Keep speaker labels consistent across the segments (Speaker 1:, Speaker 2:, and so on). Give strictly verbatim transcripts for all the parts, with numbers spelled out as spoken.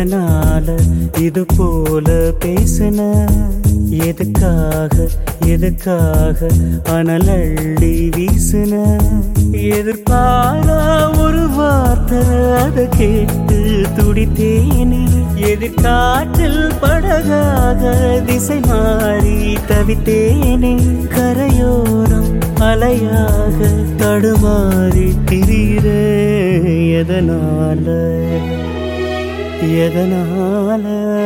Speaker 1: எதனால இது போல பேசுன எதுக்காக எதுக்காக அனலள்ளி வீசுன எதிர்பாரா ஒரு வார்த்தை அதை கேட்டு துடித்தேனே எதிர்காற்றில் படகாக திசை மாறி தவித்தேனே கரையோரம் அலையாக தடுமாறி திரிகிற எதனால எதனால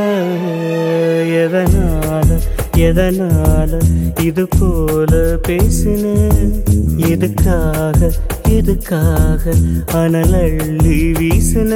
Speaker 1: எதனால எதனால இது போல பேசின எதுக்காக எதுக்காக அனலள்ளி வீசின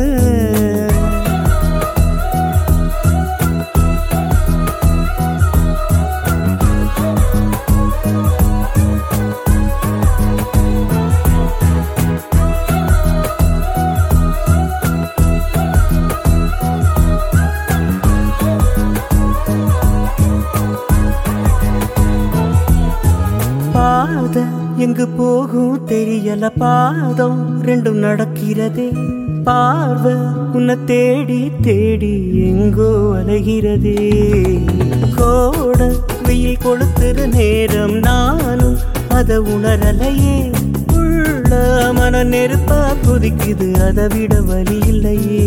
Speaker 1: எங்கு போகும் தெரியல பாதம் ரெண்டும் நடக்கிறதே பார்வை உன்னை தேடி தேடி எங்கோ அலைகிறதே கோட வெயில் கொளுத்துற நேரம் நானும் அத உணரலையே உள்ள மன நெருப்பா கொதிக்குது அதை விட வழி இல்லையே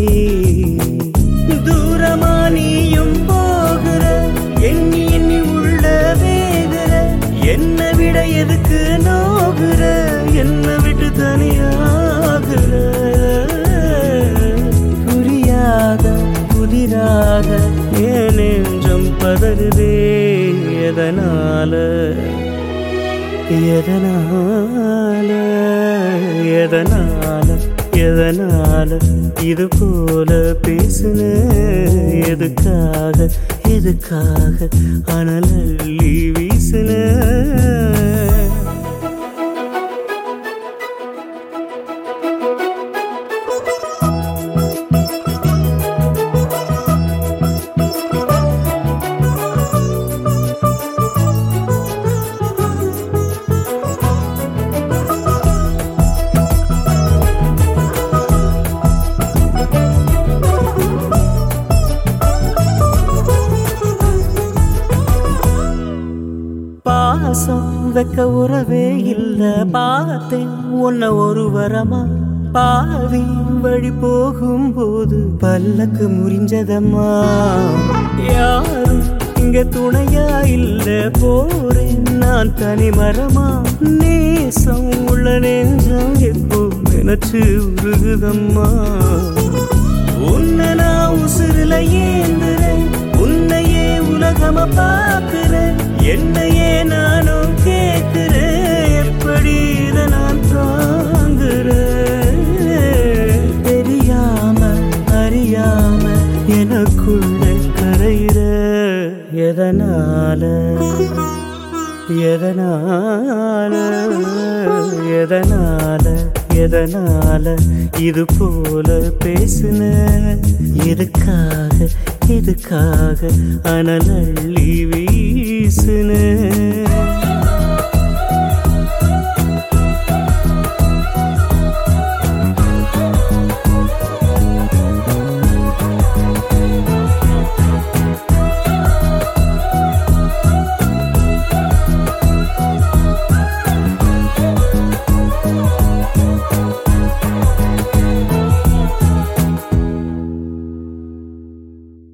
Speaker 1: தூரமா நீயும் போகிற எண்ணி எண்ணி உள்ள வேகிற என்ன விட எதுக்கு நோகுற என்ன விட்டு தனியாகுற புரியாத புதிராக ஏன் நெஞ்சம் பதறுதே எதனால எதனால எதனால எதனால இது போல பேசுன எதுக்காக எதுக்காக அனலள்ளி வீசுன வெக்க உறவே இல்ல பார்த்தேன் உன்ன ஒரு வரமா பாவி வழி போகும் போது பல்லக்கு முறிஞ்சதம்மா யாரும் இங்க துணையா இல்ல போறேன் நான் தனி மரமா நேசம் உள்ள நெஞ்சம் எப்போ நினைச்சு உருகுதம்மா உன்னை நான் உசுருல ஏந்துறேன் உன்னையே உலகமா பாக்குறேன் என்னையே நானும் கேட்கிறேன் எப்படி இதை நான் தாங்குறேன் தெரியாம அறியாம எனக்குள்ள கரையிற எதனால எதனால எதனால எதனால இது போல பேசுன எதுக்காக எதுக்காக அனலள்ளி வீசுன